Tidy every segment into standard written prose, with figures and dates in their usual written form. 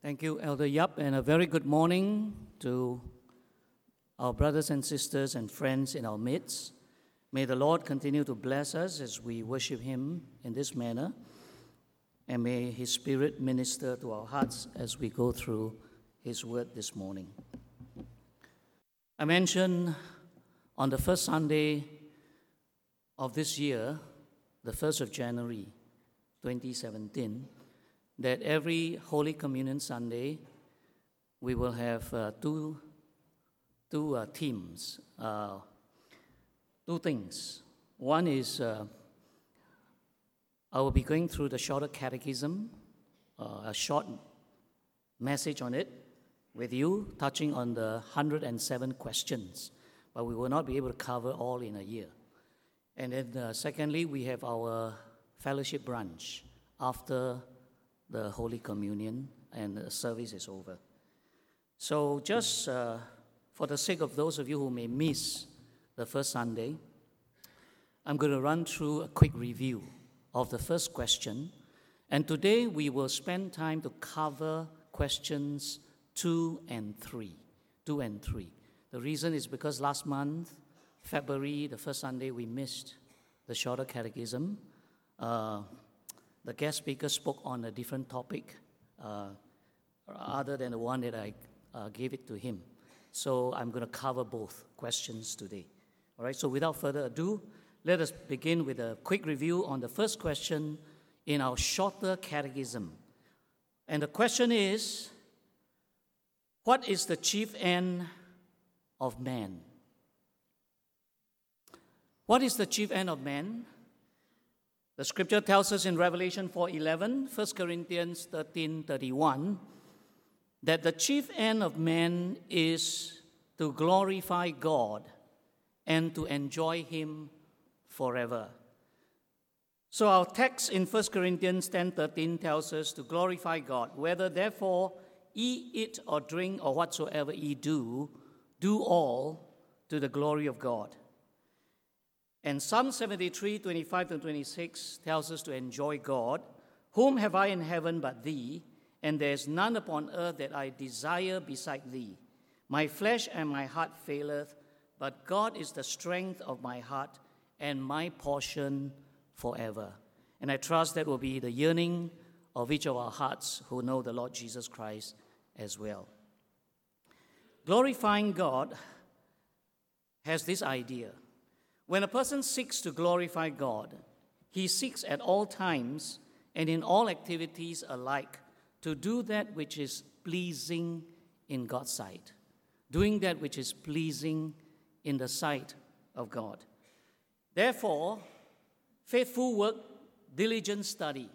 Thank you, Elder Yap, and a very good morning to our brothers and sisters and friends in our midst. May the Lord continue to bless us as we worship Him in this manner, and may His Spirit minister to our hearts as we go through His Word this morning. I mentioned on the first Sunday of this year, the 1st of January, 2017, that every Holy Communion Sunday, we will have two themes, two things. One is I will be going through the shorter catechism, a short message on it with you, touching on the 107 questions, but we will not be able to cover all in a year. And then secondly, we have our fellowship brunch after the Holy Communion and the service is over. So just for the sake of those of you who may miss the first Sunday, I'm going to run through a quick review of the first question. And today we will spend time to cover questions 2 and 3. 2 and 3. The reason is because last month, February, the first Sunday, we missed the shorter catechism. The guest speaker spoke on a different topic other than the one that I gave it to him. So I'm going to cover both questions today. All right, so without further ado, let us begin with a quick review on the first question in our shorter catechism. And the question is, what is the chief end of man? What is the chief end of man? The scripture tells us in Revelation 4:11, 1 Corinthians 13:31, that the chief end of man is to glorify God and to enjoy Him forever. So our text in 1 Corinthians 10:13 tells us to glorify God. Whether therefore ye eat or drink or whatsoever ye do, do all to the glory of God. And Psalm 73:25-26 tells us to enjoy God. Whom have I in heaven but thee? And there is none upon earth that I desire beside thee. My flesh and my heart faileth, but God is the strength of my heart and my portion forever. And I trust that will be the yearning of each of our hearts who know the Lord Jesus Christ as well. Glorifying God has this idea. When a person seeks to glorify God, he seeks at all times and in all activities alike to do that which is pleasing in God's sight, doing that which is pleasing in the sight of God. Therefore, faithful work, diligent study,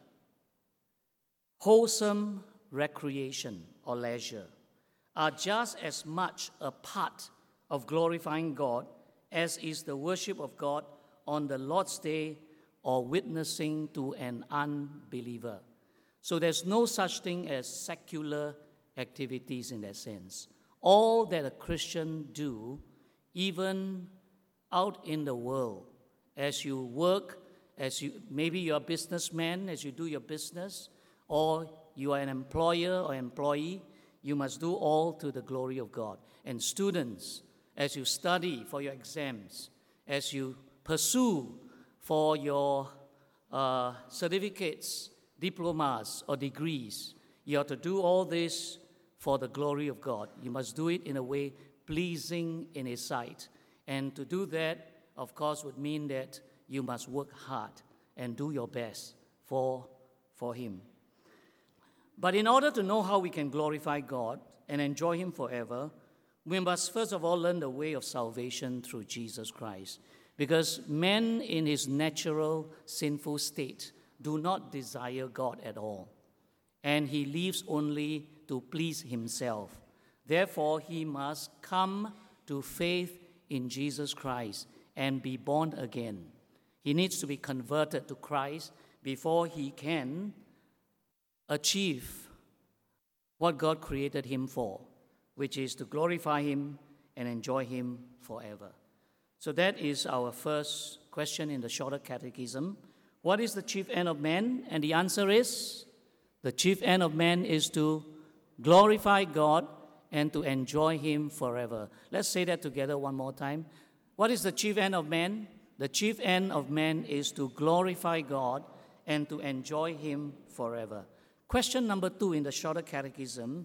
wholesome recreation or leisure are just as much a part of glorifying God as is the worship of God on the Lord's Day or witnessing to an unbeliever. So there's no such thing as secular activities in that sense. All that a Christian do, even out in the world, as you work, maybe you're a businessman, as you do your business, or you are an employer or employee, you must do all to the glory of God. And students, as you study for your exams, as you pursue for your certificates, diplomas, or degrees, you have to do all this for the glory of God. You must do it in a way pleasing in His sight. And to do that, of course, would mean that you must work hard and do your best for Him. But in order to know how we can glorify God and enjoy Him forever, we must first of all learn the way of salvation through Jesus Christ. Because man in his natural sinful state do not desire God at all. And he lives only to please himself. Therefore, he must come to faith in Jesus Christ and be born again. He needs to be converted to Christ before he can achieve what God created him for, which is to glorify Him and enjoy Him forever. So that is our first question in the shorter catechism. What is the chief end of man? And the answer is, the chief end of man is to glorify God, and to enjoy Him forever. Let's say that together one more time. What is the chief end of man? The chief end of man is to glorify God and to enjoy Him forever. Question number 2 in the Shorter Catechism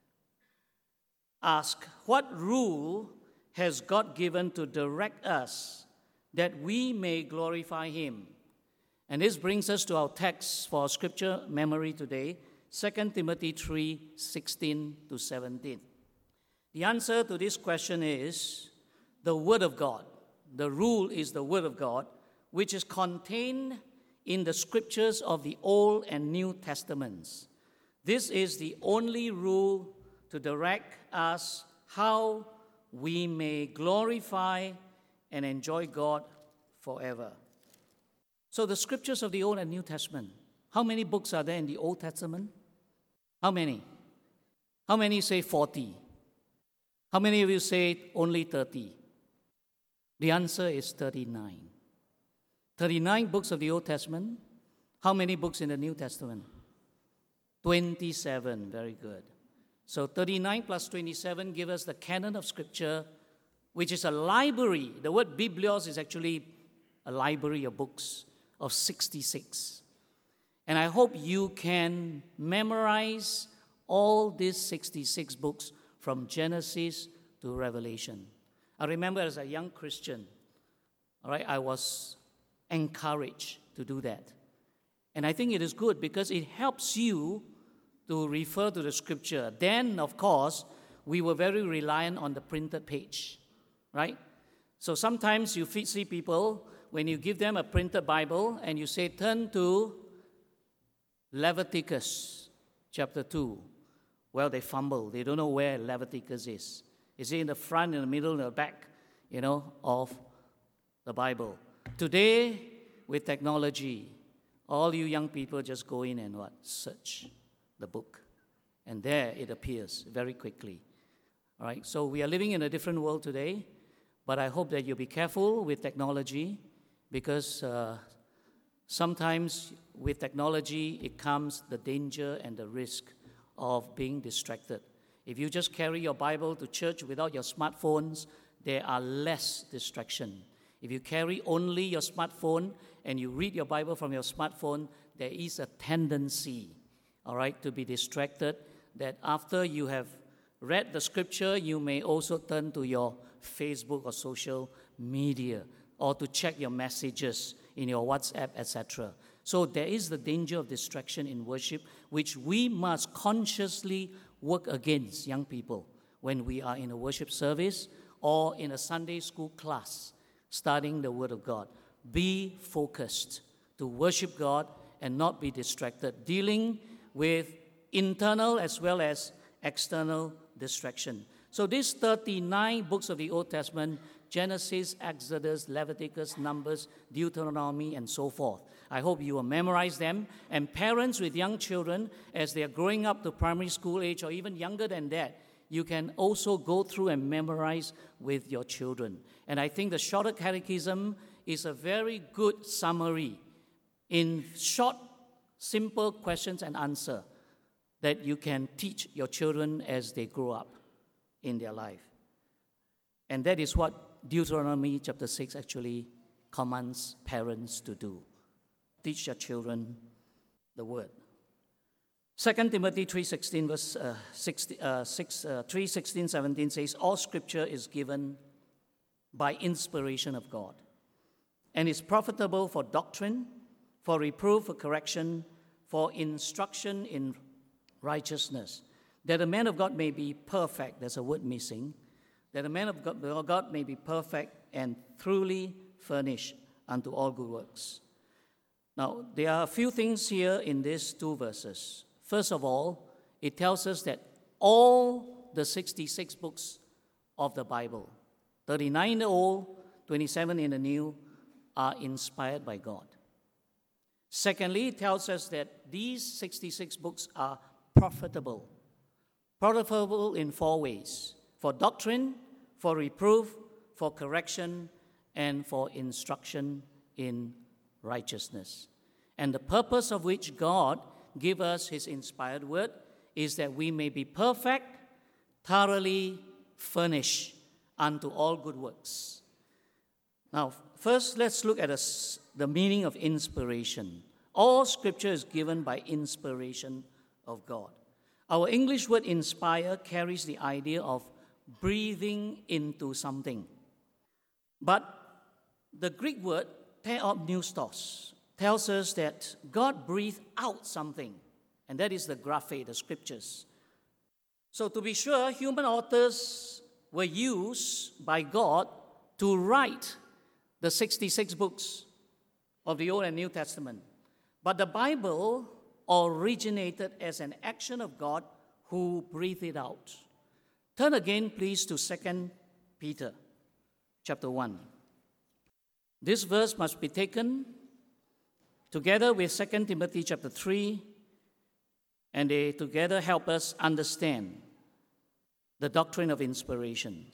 asks, what rule has God given to direct us that we may glorify Him? And this brings us to our text for scripture memory today, 2 Timothy 3:16-17. The answer to this question is the Word of God. The rule is the Word of God, which is contained in the scriptures of the Old and New Testaments. This is the only rule to direct us how we may glorify and enjoy God forever. So the scriptures of the Old and New Testament, how many books are there in the Old Testament? How many? How many say 40? How many of you say only 30? The answer is 39. 39 books of the Old Testament. How many books in the New Testament? 27. Very good. So 39 plus 27 give us the canon of Scripture, which is a library. The word biblios is actually a library of books of 66. And I hope you can memorize all these 66 books from Genesis to Revelation. I remember as a young Christian, all right, I was encouraged to do that. And I think it is good because it helps you to refer to the scripture. Then, of course, we were very reliant on the printed page, right? So sometimes you see people, when you give them a printed Bible and you say, turn to Leviticus chapter 2. Well, they fumble. They don't know where Leviticus is. Is it in the front, in the middle, in the back, of the Bible? Today, with technology, all you young people just go in and search the book. And there it appears very quickly. All right, so we are living in a different world today, but I hope that you'll be careful with technology because sometimes with technology, it comes the danger and the risk of being distracted. If you just carry your Bible to church without your smartphones, there are less distraction. If you carry only your smartphone and you read your Bible from your smartphone, there is a tendency, all right, to be distracted, that after you have read the scripture, you may also turn to your Facebook or social media or to check your messages in your WhatsApp, etc. So there is the danger of distraction in worship, which we must consciously work against, young people, when we are in a worship service or in a Sunday school class studying the Word of God. Be focused to worship God and not be distracted, dealing with internal as well as external distraction. So these 39 books of the Old Testament, Genesis, Exodus, Leviticus, Numbers, Deuteronomy, and so forth. I hope you will memorize them. And parents with young children, as they are growing up to primary school age or even younger than that, you can also go through and memorize with your children. And I think the Shorter Catechism is a very good summary in short, simple questions and answer that you can teach your children as they grow up in their life. And that is what Deuteronomy chapter 6 actually commands parents to do. Teach your children the Word. 2 Timothy 3:16, verse 3:16-17 says, all Scripture is given by inspiration of God and is profitable for doctrine, for reproof, for correction, for instruction in righteousness, that a man of God may be perfect. There's a word missing. That a man of God may be perfect and truly furnished unto all good works. Now, there are a few things here in these two verses. First of all, it tells us that all the 66 books of the Bible, 39 in the Old, 27 in the New, are inspired by God. Secondly, it tells us that these 66 books are profitable. Profitable in 4 ways: for doctrine, for reproof, for correction, and for instruction in righteousness. And the purpose of which God give us His inspired word is that we may be perfect, thoroughly furnished unto all good works. Now, first, let's look at the meaning of inspiration. All Scripture is given by inspiration of God. Our English word inspire carries the idea of breathing into something. But the Greek word theopneustos tells us that God breathed out something, and that is the graphe, the Scriptures. So to be sure, human authors were used by God to write the 66 books of the Old and New Testament. But the Bible originated as an action of God who breathed it out. Turn again, please, to 2 Peter chapter 1. This verse must be taken together with 2 Timothy chapter 3, and they together help us understand the doctrine of inspiration.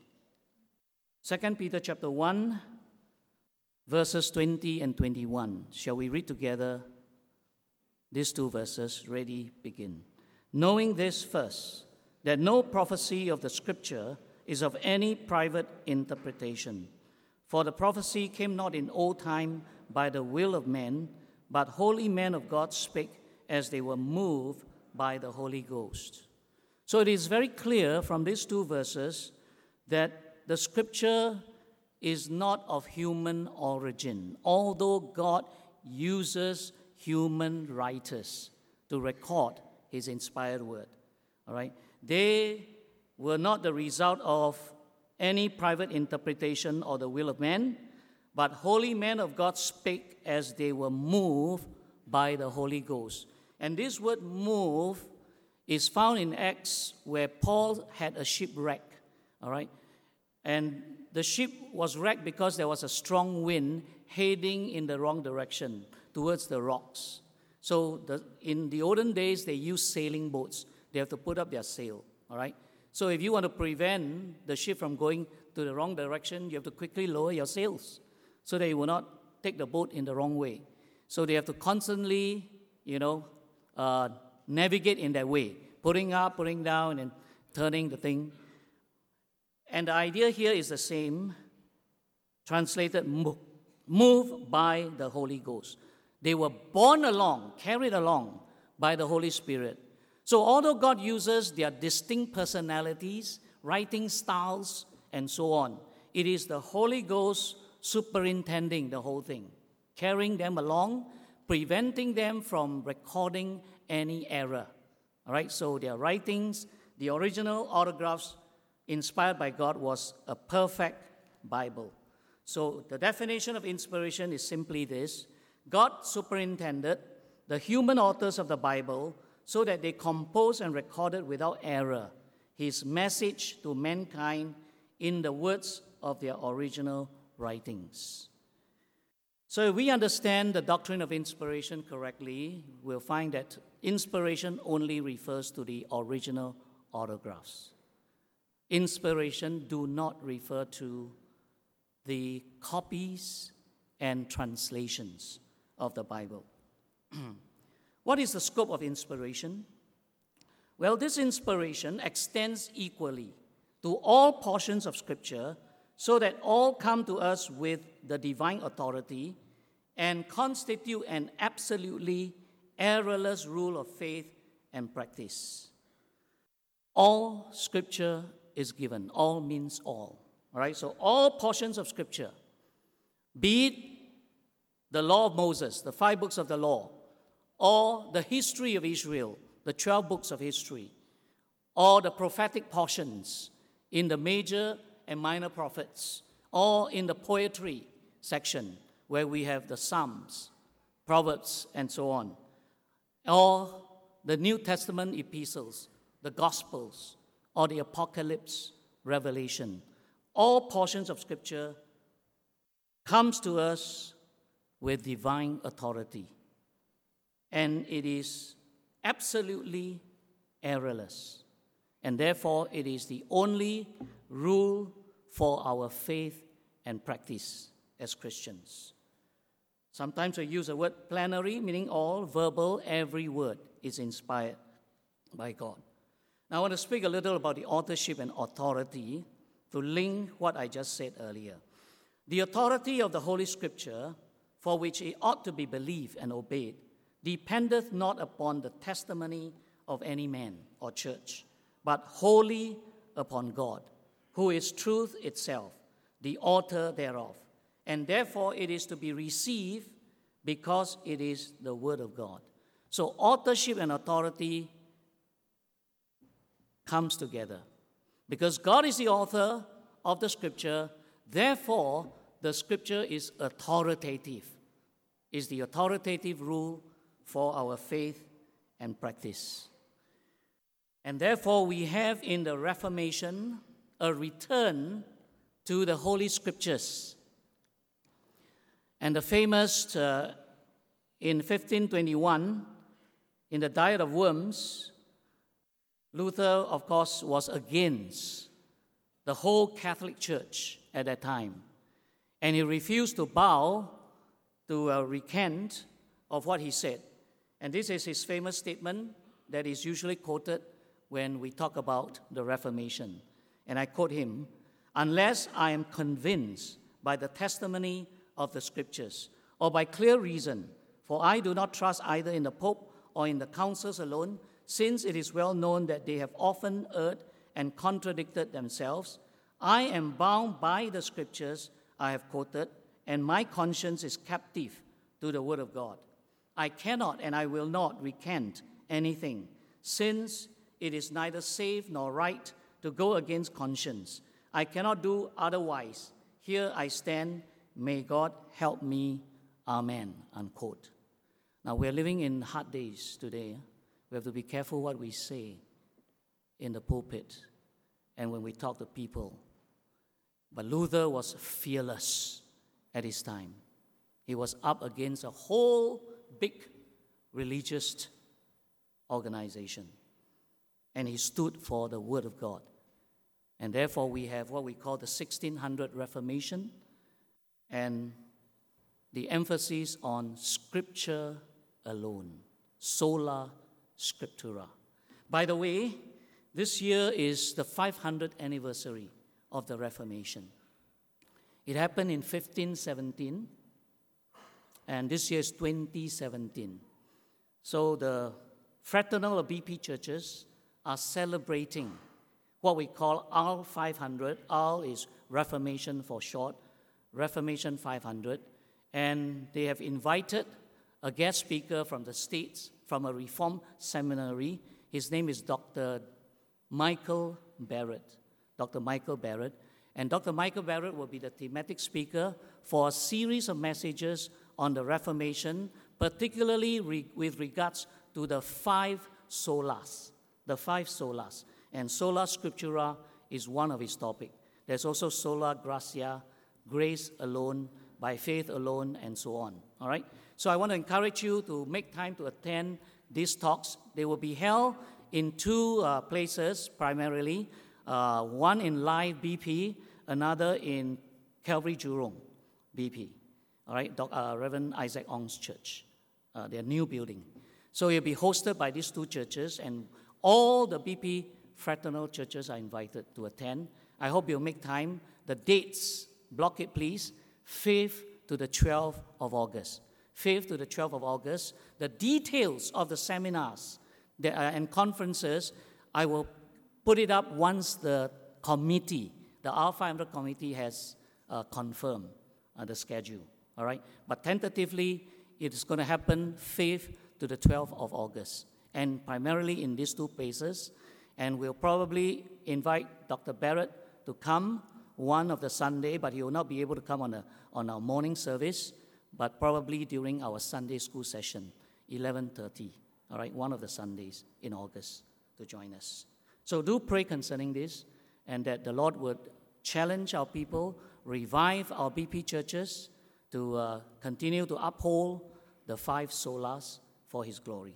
2 Peter chapter 1, verses 20 and 21. Shall we read together these two verses? Ready, begin. Knowing this first, that no prophecy of the Scripture is of any private interpretation. For the prophecy came not in old time by the will of men, but holy men of God spake as they were moved by the Holy Ghost. So it is very clear from these two verses that the Scripture is not of human origin, although God uses human writers to record his inspired word. All right? They were not the result of any private interpretation or the will of man, but holy men of God spake as they were moved by the Holy Ghost. And this word move is found in Acts, where Paul had a shipwreck. All right? And the ship was wrecked because there was a strong wind heading in the wrong direction towards the rocks. So in the olden days, they used sailing boats. They have to put up their sail, all right? So if you want to prevent the ship from going to the wrong direction, you have to quickly lower your sails so that you will not take the boat in the wrong way. So they have to constantly, navigate in that way, putting up, putting down, and turning the thing. And the idea here is the same, translated moved by the Holy Ghost. They were borne along, carried along by the Holy Spirit. So although God uses their distinct personalities, writing styles, and so on, it is the Holy Ghost superintending the whole thing, carrying them along, preventing them from recording any error. All right, so their writings, the original autographs inspired by God, was a perfect Bible. So the definition of inspiration is simply this: God superintended the human authors of the Bible so that they composed and recorded without error his message to mankind in the words of their original writings. So if we understand the doctrine of inspiration correctly, we'll find that inspiration only refers to the original autographs. Inspiration do not refer to the copies and translations of the Bible. What is the scope of inspiration? Well, this inspiration extends equally to all portions of Scripture so that all come to us with the divine authority and constitute an absolutely errorless rule of faith and practice. All Scripture is given. All means all. All right, so all portions of Scripture, be it the law of Moses, the 5 books of the law, or the history of Israel, the 12 books of history, or the prophetic portions in the major and minor prophets, or in the poetry section where we have the Psalms, Proverbs, and so on, or the New Testament epistles, the Gospels, or the Apocalypse, Revelation. All portions of Scripture comes to us with divine authority, and it is absolutely errorless, and therefore it is the only rule for our faith and practice as Christians. Sometimes we use the word plenary, meaning all, verbal, every word is inspired by God. Now, I want to speak a little about the authorship and authority to link what I just said earlier. The authority of the Holy Scripture, for which it ought to be believed and obeyed, dependeth not upon the testimony of any man or church, but wholly upon God, who is truth itself, the author thereof. And therefore it is to be received because it is the Word of God. So authorship and authority comes together. Because God is the author of the Scripture, therefore the Scripture is authoritative. Is the authoritative rule for our faith and practice. And therefore we have in the Reformation a return to the Holy Scriptures. And the famous, in 1521, in the Diet of Worms, Luther, of course, was against the whole Catholic Church at that time. And he refused to bow to a recant of what he said. And this is his famous statement that is usually quoted when we talk about the Reformation. And I quote him, "Unless I am convinced by the testimony of the Scriptures, or by clear reason, for I do not trust either in the Pope or in the councils alone, since it is well known that they have often erred and contradicted themselves, I am bound by the Scriptures I have quoted, and my conscience is captive to the Word of God. I cannot and I will not recant anything, since it is neither safe nor right to go against conscience. I cannot do otherwise. Here I stand. May God help me. Amen." Unquote. Now, we're living in hard days today. We have to be careful what we say in the pulpit and when we talk to people. But Luther was fearless at his time. He was up against a whole big religious organization. And he stood for the Word of God. And therefore we have what we call the 1600 Reformation and the emphasis on Scripture alone, sola scriptura. By the way, this year is the 500th anniversary of the Reformation. It happened in 1517, and this year is 2017. So the fraternal or BP churches are celebrating what we call R 500. R is Reformation for short, Reformation 500. And they have invited a guest speaker from the States, from a Reformed seminary. His name is Dr. Michael Barrett. Dr. Michael Barrett. And Dr. Michael Barrett will be the thematic speaker for a series of messages on the Reformation, particularly with regards to the 5 solas. The 5 solas. And sola scriptura is one of his topics. There's also sola gratia, grace alone, by faith alone, and so on. All right? So I want to encourage you to make time to attend these talks. They will be held in 2 places primarily. One in Live BP, another in Calvary Jurong BP. All right? Reverend Isaac Ong's church, their new building. So you'll be hosted by these 2 churches, and all the BP fraternal churches are invited to attend. I hope you'll make time. The dates, block it please, 5th to the 12th of August. 5th to the 12th of August. The details of the seminars and conferences, I will put it up once the committee, the R500 committee has confirmed the schedule. All right? But tentatively, it is going to happen 5th to the 12th of August, and primarily in these 2 places. And we'll probably invite Dr. Barrett to come one of the Sunday, but he will not be able to come on our morning service, but probably during our Sunday school session, 11:30, all right, one of the Sundays in August to join us. So do pray concerning this, and that the Lord would challenge our people, revive our BP churches to continue to uphold the 5 solas for His glory.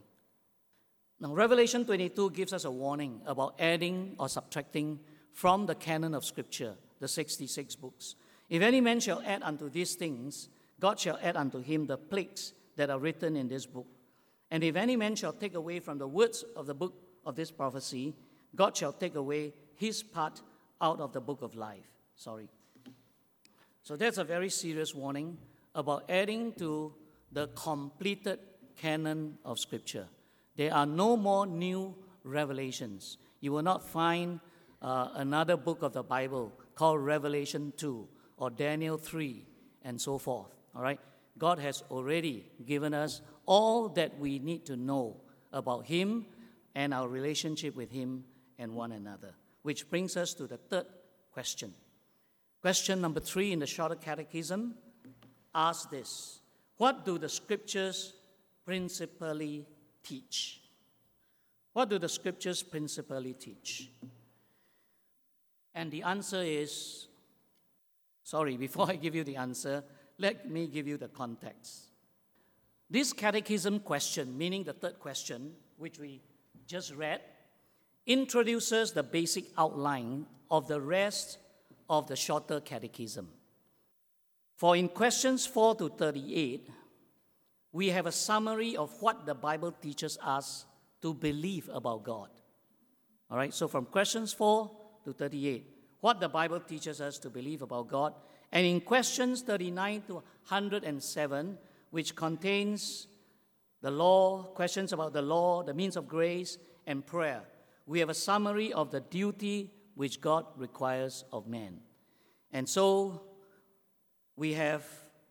Now, Revelation 22 gives us a warning about adding or subtracting from the canon of Scripture, the 66 books. If any man shall add unto these things, God shall add unto him the plagues that are written in this book. And if any man shall take away from the words of the book of this prophecy, God shall take away his part out of the book of life. Sorry. So that's a very serious warning about adding to the completed canon of Scripture. There are no more new revelations. You will not find another book of the Bible called Revelation 2 or Daniel 3 and so forth. All right? God has already given us all that we need to know about him and our relationship with him and one another. Which brings us to the third question. Question number 3 in the Shorter Catechism asks this: what do the Scriptures principally teach? What do the Scriptures principally teach? And the answer is, before I give you the answer, let me give you the context. This catechism question, meaning the third question, which we just read, introduces the basic outline of the rest of the Shorter Catechism. For in questions 4 to 38, we have a summary of what the Bible teaches us to believe about God. All right, so from questions 4 to 38, what the Bible teaches us to believe about God. And in questions 39 to 107, which contains the law, questions about the law, the means of grace, and prayer, we have a summary of the duty which God requires of man. And so we have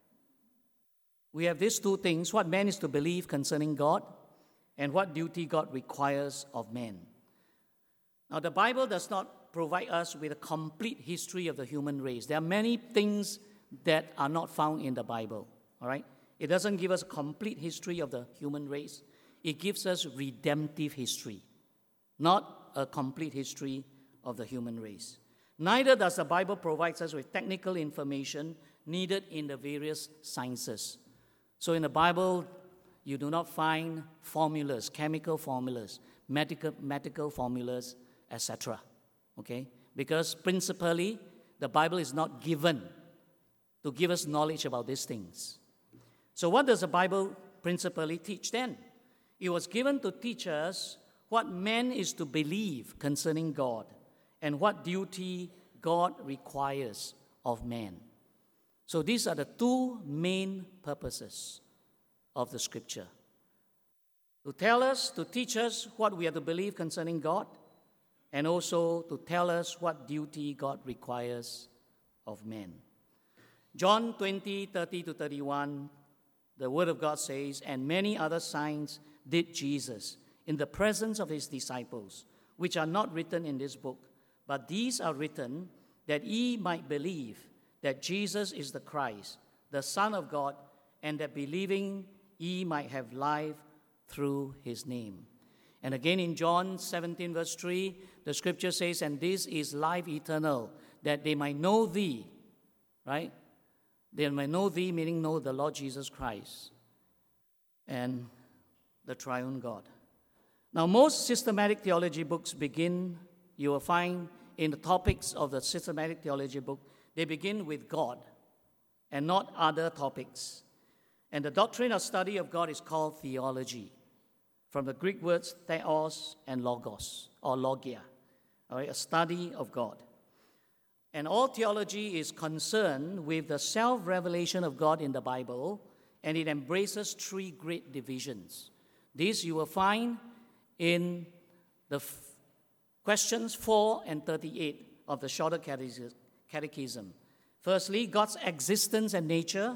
these two things: what man is to believe concerning God and what duty God requires of man. Now, the Bible does not provide us with a complete history of the human race. There are many things that are not found in the Bible, all right? It doesn't give us a complete history of the human race. It gives us redemptive history, not a complete history of the human race. Neither does the Bible provide us with technical information needed in the various sciences. So in the Bible, you do not find formulas, chemical formulas, medical formulas, etc. Okay? Because principally, the Bible is not given to give us knowledge about these things. So what does the Bible principally teach then? It was given to teach us what man is to believe concerning God and what duty God requires of man. So these are the two main purposes of the Scripture: to teach us what we are to believe concerning God, and also to tell us what duty God requires of man. John 20, 30 to 31, the Word of God says, "And many other signs did Jesus in the presence of his disciples, which are not written in this book, but these are written that ye might believe that Jesus is the Christ, the Son of God, and that believing ye might have life through his name." And again in John 17, verse 3, the Scripture says, "And this is life eternal, that they might know thee," right? They might know thee, meaning know the Lord Jesus Christ and the triune God. Now, most systematic theology books begin, you will find in the topics of the systematic theology book, they begin with God and not other topics. And the doctrine or study of God is called theology, from the Greek words theos and logos, or logia, all right, a study of God. And all theology is concerned with the self-revelation of God in the Bible, and it embraces three great divisions. These you will find in the questions 4 and 38 of the Shorter Catechism. Firstly, God's existence and nature.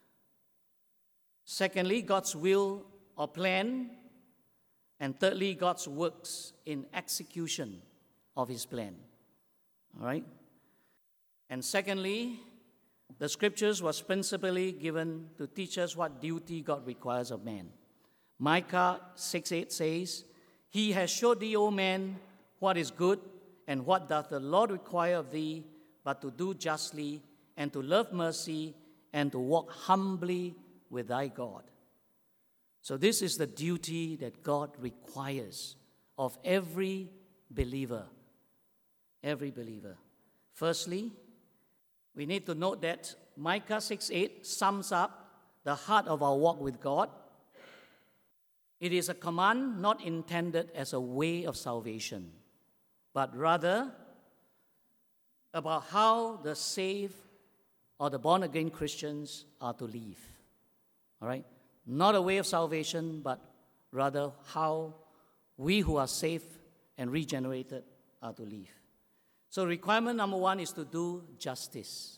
Secondly, God's will or plan. And thirdly, God's works in execution of his plan. All right? And secondly, the Scriptures was principally given to teach us what duty God requires of man. Micah 6:8 says, "He has showed thee, O man, what is good, and what doth the Lord require of thee, but to do justly, and to love mercy, and to walk humbly with thy God." So this is the duty that God requires of every believer. Every believer. Firstly, we need to note that Micah 6:8 sums up the heart of our walk with God. It is a command not intended as a way of salvation. but rather about how the saved or the born-again Christians are to live. All right? Not a way of salvation, but rather how we who are saved and regenerated are to live. So requirement number one is to do justice.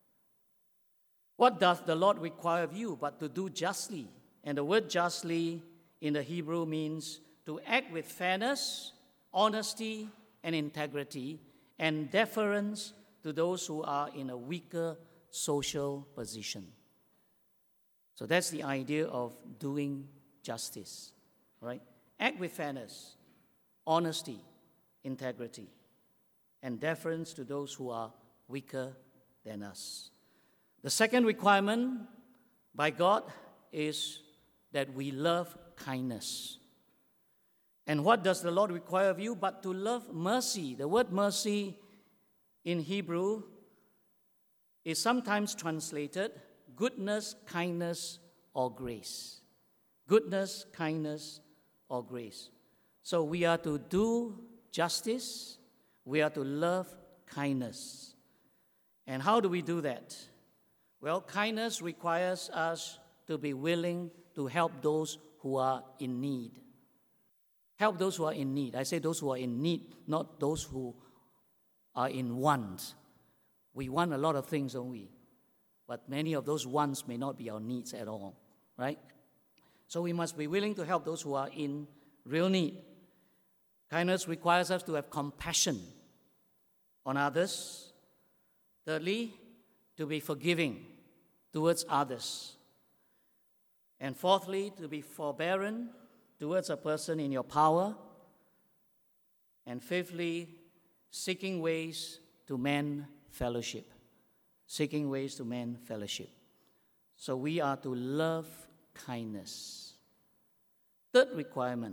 What does the Lord require of you but to do justly? And the word justly in the Hebrew means to act with fairness, honesty, and integrity, and deference to those who are in a weaker social position. So that's the idea of doing justice, right? Act with fairness, honesty, integrity, and deference to those who are weaker than us. The second requirement by God is that we love kindness. And what does the Lord require of you but to love mercy? The word mercy in Hebrew is sometimes translated goodness, kindness, or grace. Goodness, kindness, or grace. So we are to do justice, we are to love kindness. And how do we do that? Well, kindness requires us to be willing to help those who are in need. Help those who are in need. I say those who are in need, not those who are in want. We want a lot of things, don't we? But many of those wants may not be our needs at all, right? So we must be willing to help those who are in real need. Kindness requires us to have compassion on others. Thirdly, to be forgiving towards others. And fourthly, to be forbearing towards a person in your power. And fifthly, seeking ways to mend fellowship. Seeking ways to mend fellowship. So we are to love kindness. Third requirement.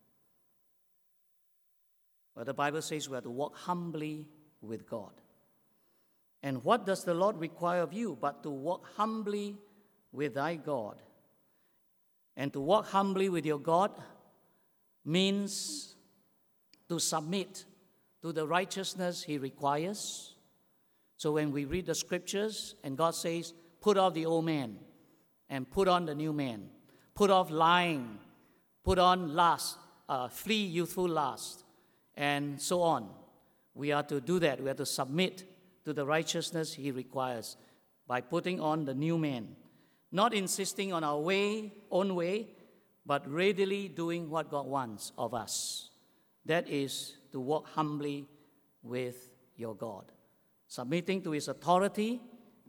Well, the Bible says we are to walk humbly with God. And what does the Lord require of you but to walk humbly with thy God? And to walk humbly with your God means to submit to the righteousness He requires. So when we read the scriptures and God says, put off the old man and put on the new man, put off lying, put on lust, flee youthful lust, and so on. We are to do that. We are to submit to the righteousness He requires by putting on the new man. Not insisting on our own way, but readily doing what God wants of us. That is to walk humbly with your God. Submitting to His authority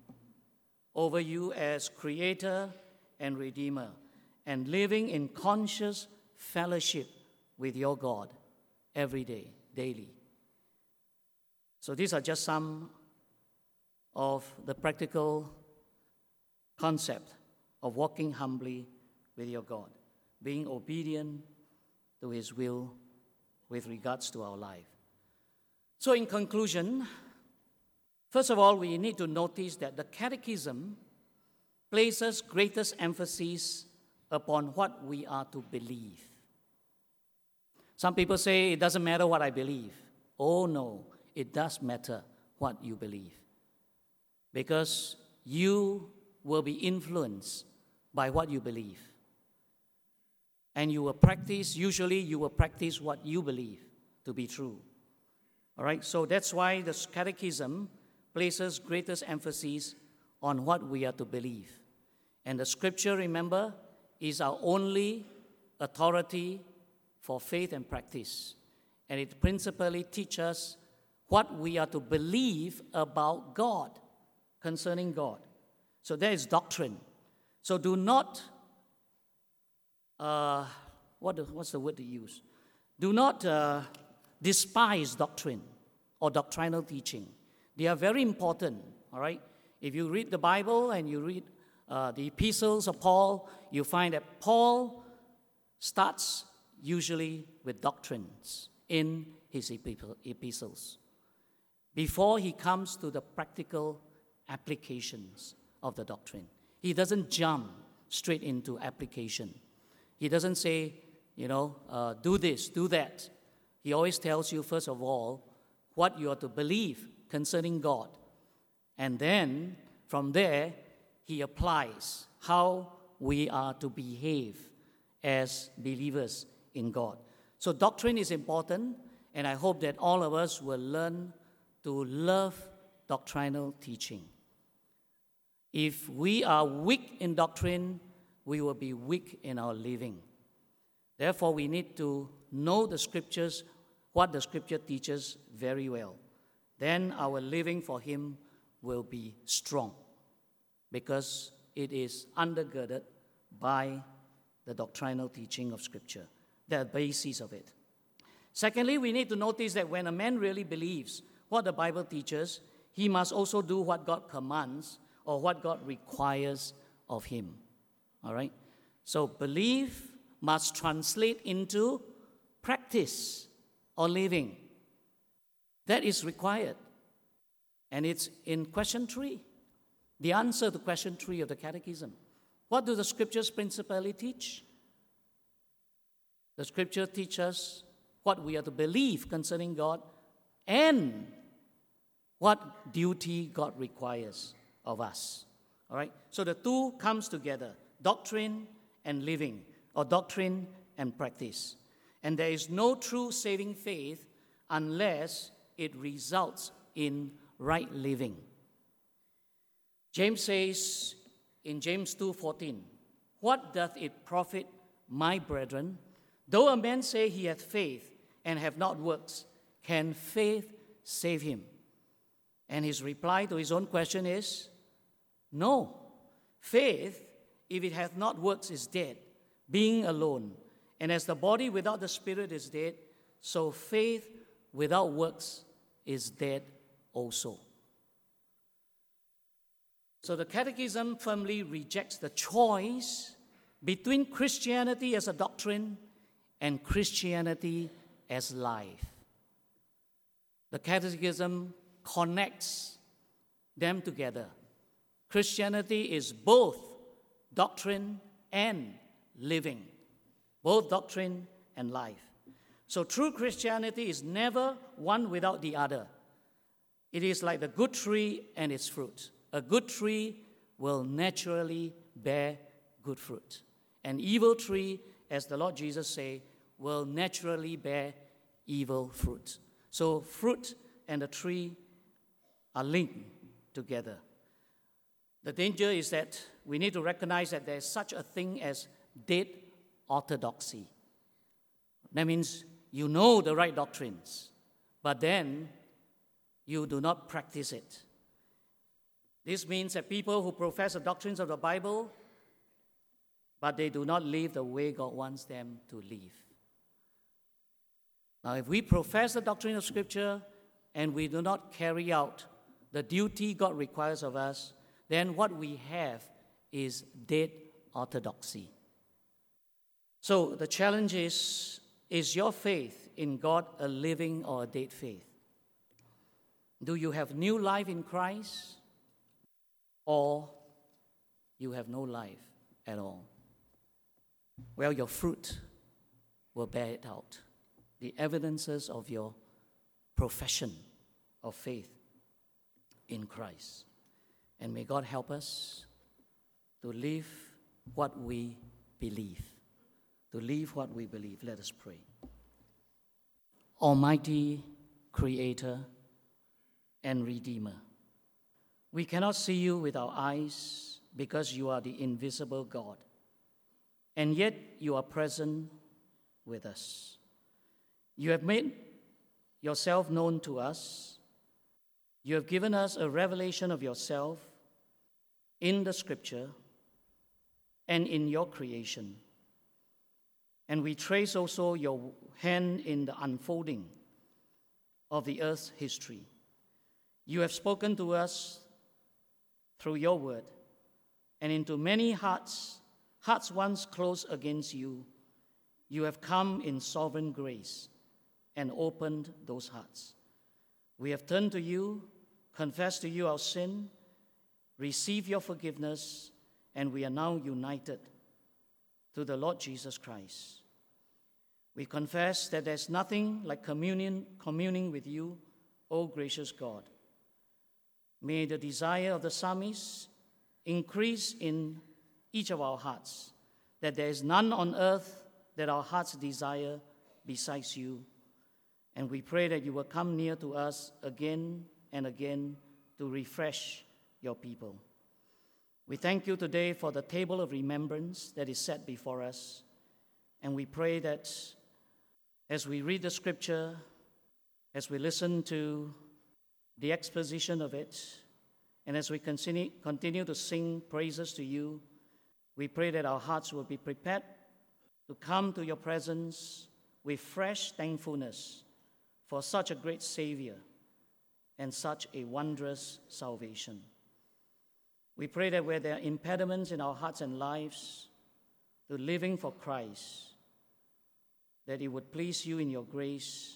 over you as Creator and Redeemer, and living in conscious fellowship with your God every day, daily. So these are just some of the practical concept of walking humbly with your God, being obedient to His will with regards to our life. So in conclusion, first of all, we need to notice that the Catechism places greatest emphasis upon what we are to believe. Some people say it doesn't matter what I believe. Oh no, it does matter what you believe. Because you will be influenced by what you believe. And you will practice what you believe to be true. All right, so that's why the Catechism places greatest emphasis on what we are to believe. And the Scripture, remember, is our only authority for faith and practice. And it principally teaches us what we are to believe about God, concerning God. So there is doctrine. So do not, what's the word to use? Do not despise doctrine or doctrinal teaching. They are very important, all right? If you read the Bible and you read the epistles of Paul, you find that Paul starts usually with doctrines in his epistles before he comes to the practical applications of the doctrine. He doesn't jump straight into application. He doesn't say, do this, do that. he always tells you, first of all, what you are to believe concerning God. And then, from there, he applies how we are to behave as believers in God. So doctrine is important, and I hope that all of us will learn to love doctrinal teaching. If we are weak in doctrine, we will be weak in our living. Therefore, we need to know the Scriptures, what the Scripture teaches very well. Then our living for Him will be strong, because it is undergirded by the doctrinal teaching of Scripture, the basis of it. Secondly, we need to notice that when a man really believes what the Bible teaches, he must also do what God commands or what God requires of him. All right? So belief must translate into practice or living. That is required. And it's in question 3, the answer to question 3 of the Catechism. What do the Scriptures principally teach? The Scripture teaches us what we are to believe concerning God and what duty God requires of us. All right? So the two comes together, doctrine and living, or doctrine and practice. And there is no true saving faith unless it results in right living. James says in James 2:14, "What doth it profit, my brethren, though a man say he hath faith and have not works? Can faith save him?" And his reply to his own question is, no. Faith, if it hath not works, is dead, being alone. And as the body without the spirit is dead, so faith without works is dead also. So the Catechism firmly rejects the choice between Christianity as a doctrine and Christianity as life. The Catechism connects them together. Christianity is both doctrine and living, both doctrine and life. So true Christianity is never one without the other. It is like the good tree and its fruit. A good tree will naturally bear good fruit. An evil tree, as the Lord Jesus said, will naturally bear evil fruit. So fruit and the tree are linked together. The danger is that we need to recognize that there is such a thing as dead orthodoxy. That means you know the right doctrines, but then you do not practice it. This means that people who profess the doctrines of the Bible, but they do not live the way God wants them to live. Now, if we profess the doctrine of Scripture and we do not carry out the duty God requires of us, then what we have is dead orthodoxy. So the challenge is your faith in God a living or a dead faith? Do you have new life in Christ, or you have no life at all? Well, your fruit will bear it out. The evidences of your profession of faith in Christ. And may God help us to live what we believe. To live what we believe. Let us pray. Almighty Creator and Redeemer, we cannot see you with our eyes because you are the invisible God. And yet you are present with us. You have made yourself known to us. You have given us a revelation of yourself in the Scripture and in your creation. And we trace also your hand in the unfolding of the earth's history. You have spoken to us through your word, and into many hearts once closed against you, you have come in sovereign grace and opened those hearts. We have turned to you, confessed to you our sin, received your forgiveness, and we are now united to the Lord Jesus Christ. We confess that there's nothing like communing with you, O gracious God. May the desire of the psalmist increase in each of our hearts, that there is none on earth that our hearts desire besides you. And we pray that you will come near to us again and again to refresh your people. We thank you today for the table of remembrance that is set before us. And we pray that as we read the scripture, as we listen to the exposition of it, and as we continue to sing praises to you, we pray that our hearts will be prepared to come to your presence with fresh thankfulness for such a great Savior and such a wondrous salvation. We pray that where there are impediments in our hearts and lives to living for Christ, that it would please you in your grace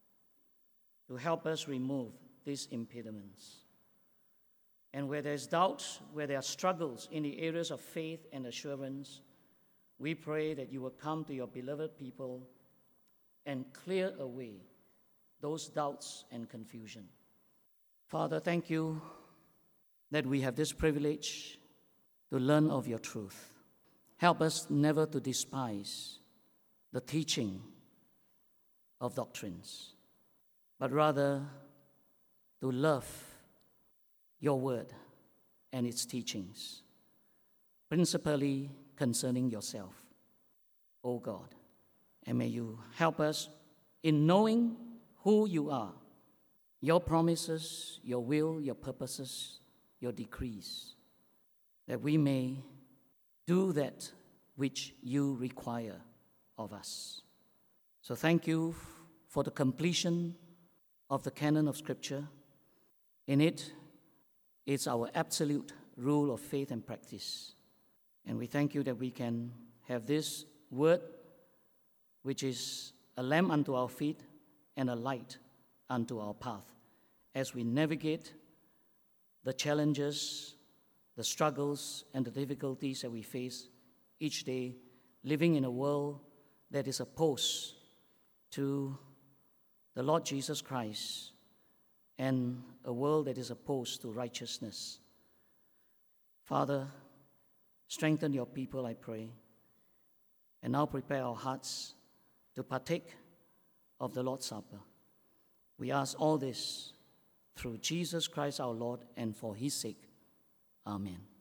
to help us remove these impediments. And where there's doubt, where there are struggles in the areas of faith and assurance, we pray that you will come to your beloved people and clear away those doubts and confusion. Father, thank you that we have this privilege to learn of your truth. Help us never to despise the teaching of doctrines, but rather to love your word and its teachings, principally concerning yourself, O God. And may you help us in knowing who you are, your promises, your will, your purposes, your decrees, that we may do that which you require of us. So thank you for the completion of the canon of Scripture. In it, it's our absolute rule of faith and practice. And we thank you that we can have this word, which is a lamp unto our feet and a light unto our path, as we navigate the challenges, the struggles, and the difficulties that we face each day, living in a world that is opposed to the Lord Jesus Christ and a world that is opposed to righteousness. Father, strengthen your people, I pray, and now prepare our hearts to partake of the Lord's Supper. We ask all this through Jesus Christ our Lord and for his sake. Amen.